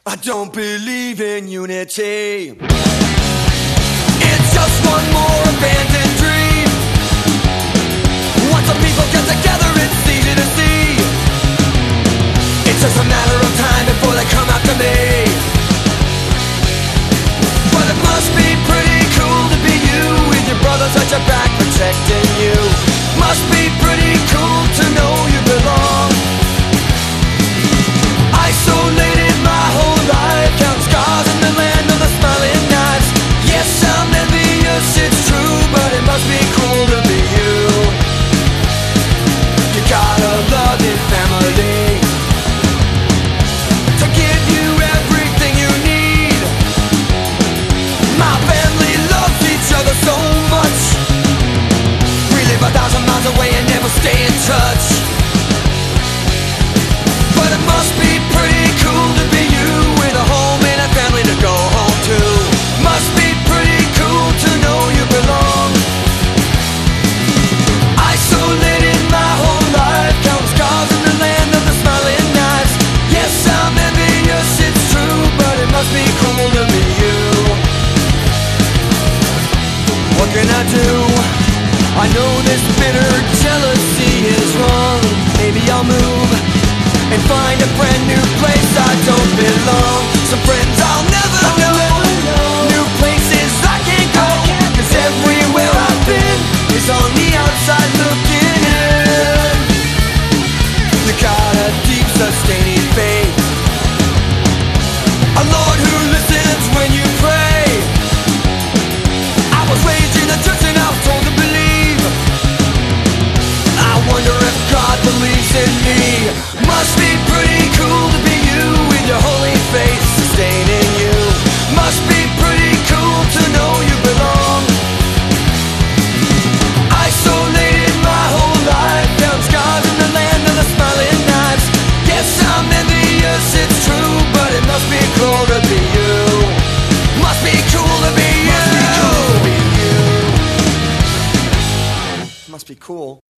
I don't believe in unity. It's just one more abandoned dream. Once the people get together, it's easy to see. It's just a matter of time before they come after me. But it must be pretty cool to be you, with your brothers at your back protecting you. Must be pretty cool to know you belong. Isolated my whole life, count scars in the land of the smiling knives. Yes, I'm envious, it's true, but it must be cool to be you. You got a loving family to give you everything you need. My family loves each other so much. We live 1,000 miles away and never stay in touch. But it must be pretty cool to be you, with a home and a family to go home to. Must be pretty cool to know you belong. Isolated my whole life, count scars in the land of the smiling knives. Yes, I'm envious, it's true, but it must be cool to be you. What can I do? I know this bitter jealousy is wrong. Maybe I'll move and find a brand new place I don't belong. Some friends I'll never know, new places I can't go, 'cause everywhere I've been is on the outside looking in. You got a deep sustaining faith, a Lord who listens when you pray. I was raised in the church and I was told to believe. I wonder if God believes in me. Must be pretty cool to be you, with your holy faith sustaining you. Must be pretty cool to know you belong. Isolated my whole life, found scars in the land of the smiling knives. Yes, I'm envious, it's true, but it must be cool to be you. Must be cool to be you. Must be cool.